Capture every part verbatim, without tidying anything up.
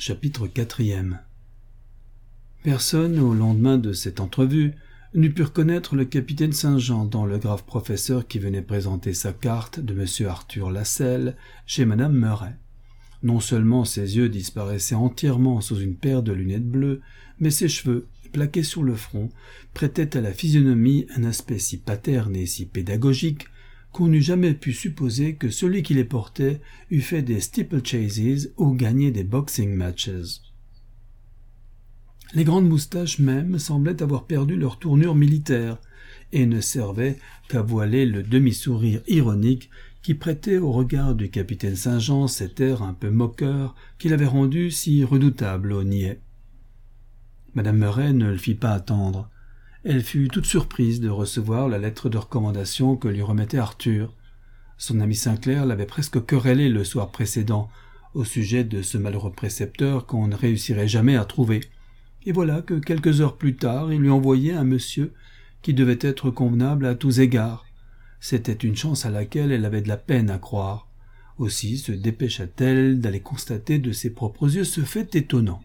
Chapitre quatrième. Personne, au lendemain de cette entrevue, n'eût pu reconnaître le capitaine Saint-Jean dans le grave professeur qui venait présenter sa carte de M. Arthur Lascelles chez Madame Murray. Non seulement ses yeux disparaissaient entièrement sous une paire de lunettes bleues, mais ses cheveux, plaqués sur le front, prêtaient à la physionomie un aspect si paterne et si pédagogique qu'on n'eût jamais pu supposer que celui qui les portait eût fait des steeplechases ou gagné des boxing matches. Les grandes moustaches même semblaient avoir perdu leur tournure militaire et ne servaient qu'à voiler le demi-sourire ironique qui prêtait au regard du capitaine Saint-Jean cet air un peu moqueur qui l'avait rendu si redoutable au niais. Madame Murray ne le fit pas attendre. Elle fut toute surprise de recevoir la lettre de recommandation que lui remettait Arthur. Son ami Sinclair l'avait presque querellé le soir précédent au sujet de ce malheureux précepteur qu'on ne réussirait jamais à trouver. Et voilà que quelques heures plus tard, il lui envoyait un monsieur qui devait être convenable à tous égards. C'était une chance à laquelle elle avait de la peine à croire. Aussi se dépêcha-t-elle d'aller constater de ses propres yeux ce fait étonnant.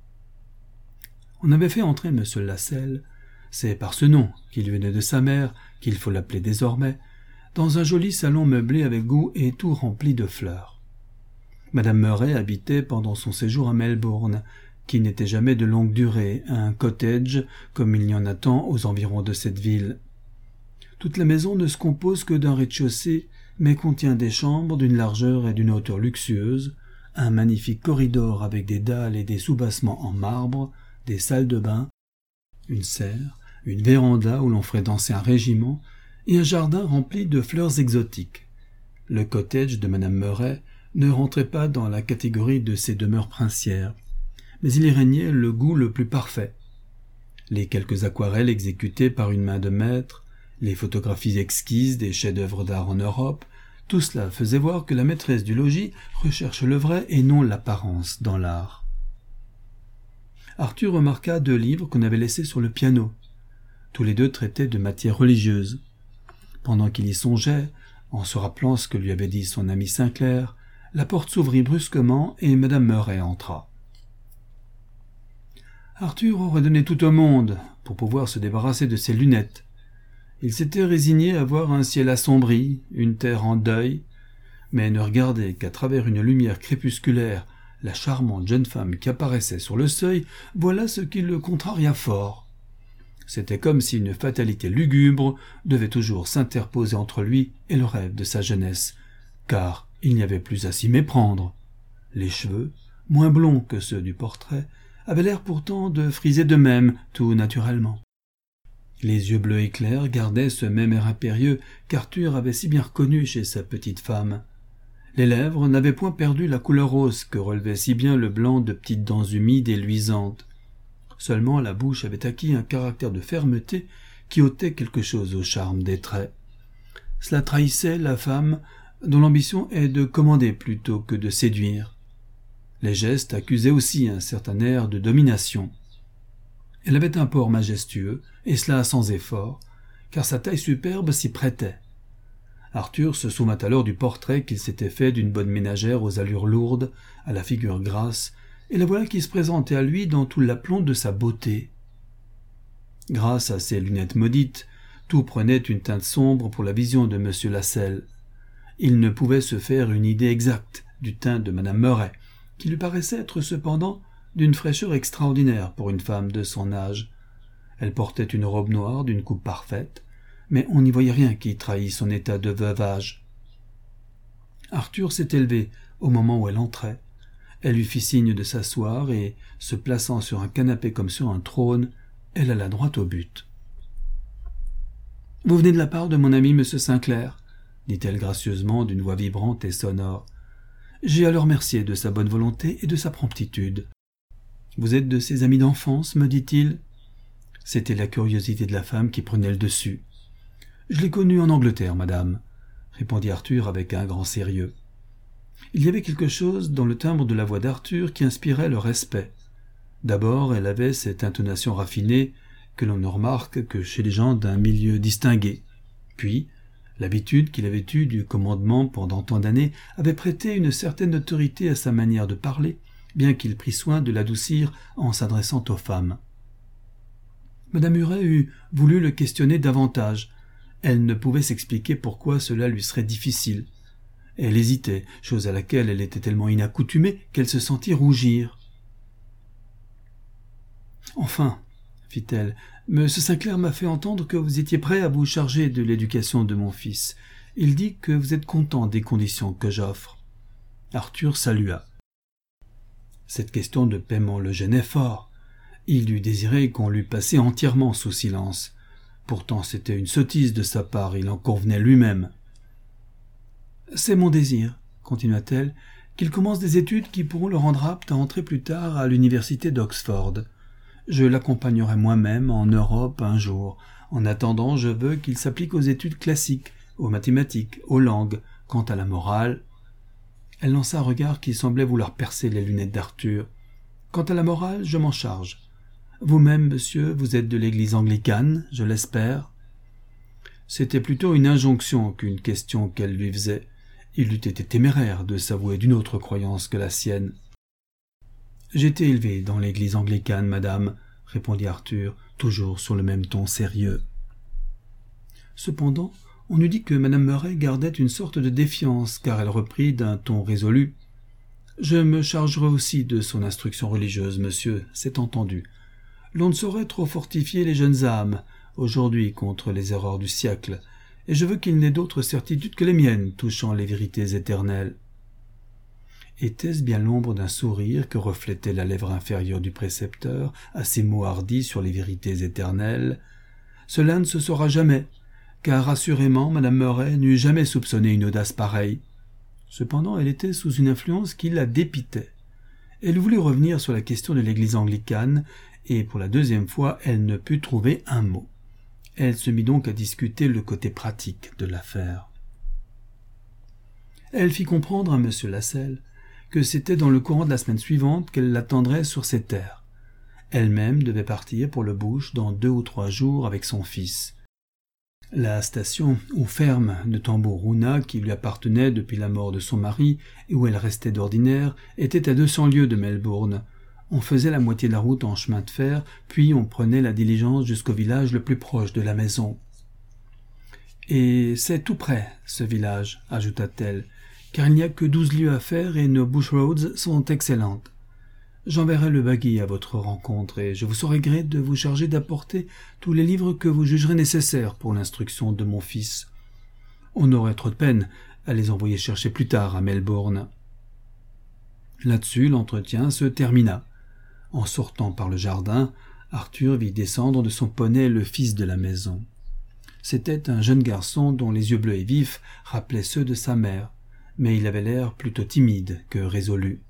On avait fait entrer M. Lascelles, c'est par ce nom qu'il venait de sa mère qu'il faut l'appeler désormais, dans un joli salon meublé avec goût et tout rempli de fleurs. Madame Murray habitait pendant son séjour à Melbourne, qui n'était jamais de longue durée, un cottage comme il y en a tant aux environs de cette ville. Toute la maison ne se compose que d'un rez-de-chaussée, mais contient des chambres d'une largeur et d'une hauteur luxueuse, un magnifique corridor avec des dalles et des soubassements en marbre, des salles de bain, une serre, une véranda où l'on ferait danser un régiment, et un jardin rempli de fleurs exotiques. Le cottage de Madame Murray ne rentrait pas dans la catégorie de ces demeures princières, mais il y régnait le goût le plus parfait. Les quelques aquarelles exécutées par une main de maître, les photographies exquises des chefs-d'œuvre d'art en Europe, tout cela faisait voir que la maîtresse du logis recherche le vrai et non l'apparence dans l'art. Arthur remarqua deux livres qu'on avait laissés sur le piano. Tous les deux traitaient de matières religieuses. Pendant qu'il y songeait, en se rappelant ce que lui avait dit son ami Sinclair, la porte s'ouvrit brusquement et Madame Murray entra. Arthur aurait donné tout au monde pour pouvoir se débarrasser de ses lunettes. Il s'était résigné à voir un ciel assombri, une terre en deuil, mais ne regardait qu'à travers une lumière crépusculaire la charmante jeune femme qui apparaissait sur le seuil, voilà ce qui le contraria fort. C'était comme si une fatalité lugubre devait toujours s'interposer entre lui et le rêve de sa jeunesse, car il n'y avait plus à s'y méprendre. Les cheveux, moins blonds que ceux du portrait, avaient l'air pourtant de friser d'eux-mêmes, tout naturellement. Les yeux bleus et clairs gardaient ce même air impérieux qu'Arthur avait si bien reconnu chez sa petite femme. Les lèvres n'avaient point perdu la couleur rose que relevait si bien le blanc de petites dents humides et luisantes. Seulement la bouche avait acquis un caractère de fermeté qui ôtait quelque chose au charme des traits. Cela trahissait la femme dont l'ambition est de commander plutôt que de séduire. Les gestes accusaient aussi un certain air de domination. Elle avait un port majestueux, et cela sans effort, car sa taille superbe s'y prêtait. Arthur se souvint alors du portrait qu'il s'était fait d'une bonne ménagère aux allures lourdes, à la figure grasse, et la voilà qui se présentait à lui dans tout l'aplomb de sa beauté. Grâce à ses lunettes maudites, tout prenait une teinte sombre pour la vision de M. Lascelles. Il ne pouvait se faire une idée exacte du teint de Madame Murray, qui lui paraissait être cependant d'une fraîcheur extraordinaire pour une femme de son âge. Elle portait une robe noire d'une coupe parfaite, mais on n'y voyait rien qui trahît son état de veuvage. Arthur s'était levé au moment où elle entrait. Elle lui fit signe de s'asseoir et, se plaçant sur un canapé comme sur un trône, elle alla droit au but. « Vous venez de la part de mon ami M. Sinclair, » dit-elle gracieusement d'une voix vibrante et sonore. « J'ai à le remercier de sa bonne volonté et de sa promptitude. »« Vous êtes de ses amis d'enfance, me dit-il » C'était la curiosité de la femme qui prenait le dessus. « Je l'ai connu en Angleterre, madame, » répondit Arthur avec un grand sérieux. Il y avait quelque chose dans le timbre de la voix d'Arthur qui inspirait le respect. D'abord, elle avait cette intonation raffinée que l'on ne remarque que chez les gens d'un milieu distingué. Puis, l'habitude qu'il avait eue du commandement pendant tant d'années avait prêté une certaine autorité à sa manière de parler, bien qu'il prît soin de l'adoucir en s'adressant aux femmes. Madame Huret eût voulu le questionner davantage. Elle ne pouvait s'expliquer pourquoi cela lui serait difficile. Elle hésitait, chose à laquelle elle était tellement inaccoutumée qu'elle se sentit rougir. « Enfin, fit-elle, M. Sinclair m'a fait entendre que vous étiez prêt à vous charger de l'éducation de mon fils. Il dit que vous êtes content des conditions que j'offre. » Arthur salua. Cette question de paiement le gênait fort. Il eût désiré qu'on l'eût passé entièrement sous silence. Pourtant c'était une sottise de sa part, il en convenait lui-même. « C'est mon désir, continua-t-elle, qu'il commence des études qui pourront le rendre apte à entrer plus tard à l'université d'Oxford. Je l'accompagnerai moi-même en Europe un jour. En attendant, je veux qu'il s'applique aux études classiques, aux mathématiques, aux langues. Quant à la morale... » Elle lança un regard qui semblait vouloir percer les lunettes d'Arthur. « Quant à la morale, je m'en charge. Vous-même, monsieur, vous êtes de l'église anglicane, je l'espère. » C'était plutôt une injonction qu'une question qu'elle lui faisait. Il eût été téméraire de s'avouer d'une autre croyance que la sienne. « J'ai été élevé dans l'église anglicane, madame, » répondit Arthur, toujours sur le même ton sérieux. Cependant, on eût dit que madame Murray gardait une sorte de défiance, car elle reprit d'un ton résolu. « Je me chargerai aussi de son instruction religieuse, monsieur, c'est entendu. L'on ne saurait trop fortifier les jeunes âmes, aujourd'hui, contre les erreurs du siècle, et je veux qu'il n'ait d'autres certitudes que les miennes touchant les vérités éternelles. » Était-ce bien l'ombre d'un sourire que reflétait la lèvre inférieure du précepteur à ces mots hardis sur les vérités éternelles? Cela ne se saura jamais, car assurément madame Murray n'eût jamais soupçonné une audace pareille. Cependant elle était sous une influence qui la dépitait. Elle voulut revenir sur la question de l'église anglicane, et pour la deuxième fois elle ne put trouver un mot. Elle se mit donc à discuter le côté pratique de l'affaire. Elle fit comprendre à M. Lascelles que c'était dans le courant de la semaine suivante qu'elle l'attendrait sur ses terres. Elle-même devait partir pour le bush dans deux ou trois jours avec son fils. La station ou ferme de Tambouruna, qui lui appartenait depuis la mort de son mari et où elle restait d'ordinaire, était à deux cents lieues de Melbourne. On faisait la moitié de la route en chemin de fer, puis on prenait la diligence jusqu'au village le plus proche de la maison. « Et c'est tout près, ce village, » ajouta-t-elle, « car il n'y a que douze lieues à faire et nos bush roads sont excellentes. J'enverrai le buggy à votre rencontre et je vous saurai gré de vous charger d'apporter tous les livres que vous jugerez nécessaires pour l'instruction de mon fils. On aurait trop de peine à les envoyer chercher plus tard à Melbourne. » Là-dessus, l'entretien se termina. En sortant par le jardin, Arthur vit descendre de son poney le fils de la maison. C'était un jeune garçon dont les yeux bleus et vifs rappelaient ceux de sa mère, mais il avait l'air plutôt timide que résolu.